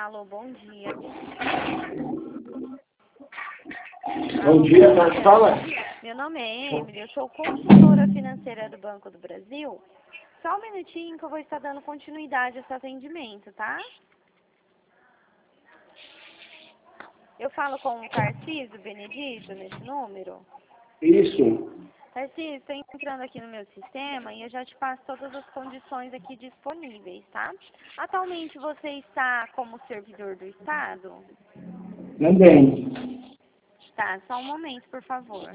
Alô, bom dia. Bom dia, mas fala. Meu nome é Emily, eu sou consultora financeira do Banco do Brasil. Só um minutinho que eu vou estar dando continuidade a esse atendimento, tá? Eu falo com o Tarcísio Benedito nesse número. Isso. Tarcísio, estou entrando aqui no meu sistema e eu já te passo todas as condições aqui disponíveis, tá? Atualmente você está como servidor do Estado? Também. Tá, só um momento, por favor.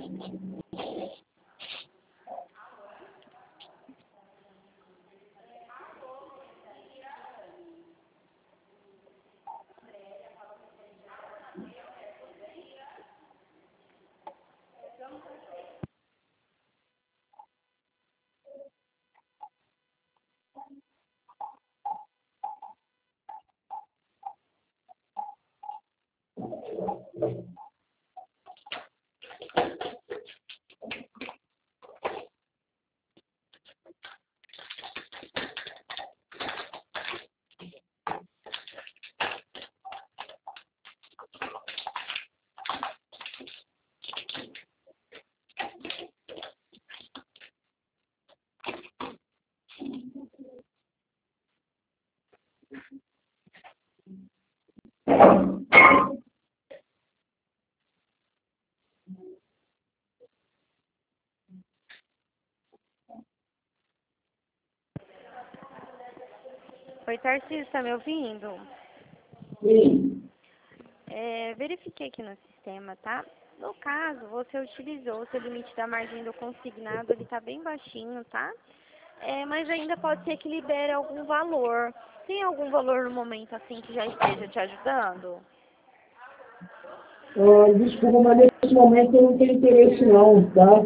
Oi, Tarcísio, está me ouvindo? Sim. Verifiquei aqui no sistema, tá? No caso, você utilizou o seu limite da margem do consignado, ele está bem baixinho, tá? Mas ainda pode ser que libere algum valor. Tem algum valor no momento assim que já esteja te ajudando? Desculpa, mas nesse momento eu não tenho interesse não, tá?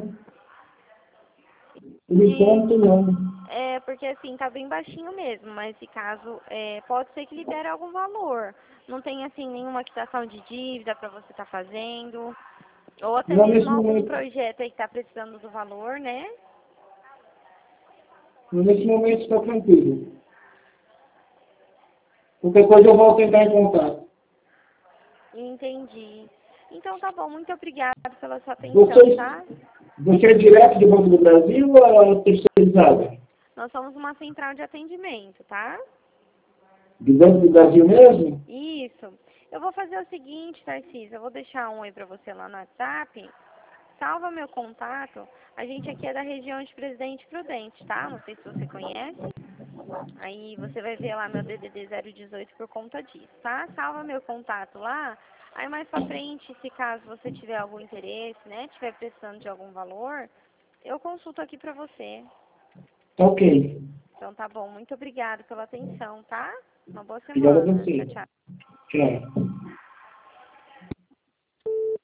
Por enquanto não. Porque assim, tá bem baixinho mesmo, mas nesse caso, pode ser que libere algum valor. Não tem assim nenhuma quitação de dívida para você estar fazendo, ou até Não nesse mesmo algum momento. projeto aí que tá precisando do valor, né? Nesse momento está tranquilo. Qualquer coisa eu volto a entrar em contato. Entendi. Então tá bom, muito obrigada pela sua atenção, Você, tá? você é direto do Banco do Brasil ou é terceirizada? Nós somos uma central de atendimento, tá? Do Banco do Brasil mesmo? Isso. Eu vou fazer o seguinte, Tarcísio, eu vou deixar um oi pra você lá no WhatsApp. Salva meu contato. A gente aqui é da região de Presidente Prudente, tá? Não sei se você conhece. Aí você vai ver lá meu DDD 018 por conta disso, tá? Salva meu contato lá. Aí mais pra frente, se caso você tiver algum interesse, né? Tiver precisando de algum valor, eu consulto aqui pra você. Ok. Então tá bom. Muito obrigada pela atenção, tá? Uma boa Obrigado a semana. Tchau, você. tchau. Tchau.